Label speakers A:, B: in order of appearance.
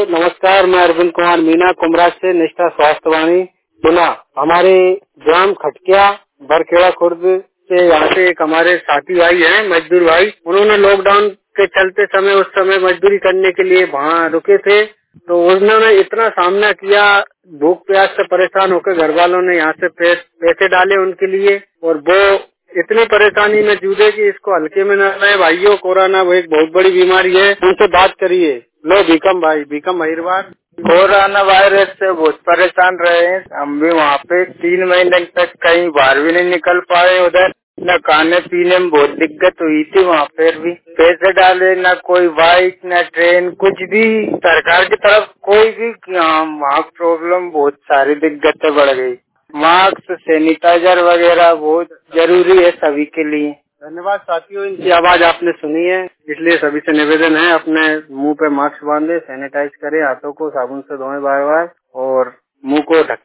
A: नमस्कार। मैं अरविंद कुमार मीना कुमराज से निष्ठा स्वास्थ्यवाणी गुना। हमारे ग्राम खटकिया बरखेड़ा खुर्द से यहाँ से एक हमारे साथी भाई हैं, मजदूर भाई। उन्होंने लॉकडाउन के चलते समय उस समय मजदूरी करने के लिए वहाँ रुके थे, तो उन्होंने इतना सामना किया, भूख प्यास से परेशान होकर घर वालों ने यहाँ से पैसे डाले उनके लिए, और वो इतनी परेशानी में जूझे कि इसको हल्के में न रहे। भाइयों, कोरोना वो एक बहुत बड़ी बीमारी है, उनसे बात करिए। लो भीकम भाई, भीकम महिरवार।
B: कोरोना वायरस से बहुत परेशान रहे हैं हम भी। वहाँ पे 3 महीने तक कहीं बाहर भी नहीं निकल पाए। उधर न खाने पीने में बहुत दिक्कत हुई थी। वहाँ पर भी पैसे डाले, न कोई बाइक न ट्रेन, कुछ भी सरकार की तरफ कोई भी। वहाँ प्रॉब्लम, बहुत सारी दिक्कतें बढ़ गई। मास्क, सैनिटाइजर वगैरह बहुत जरूरी है सभी के लिए।
A: धन्यवाद साथियों, इनकी आवाज आपने सुनी है, इसलिए सभी से निवेदन है अपने मुंह पे मास्क बांधे, सैनिटाइज करें, हाथों को साबुन से धोएं बार बार और मुंह को ढक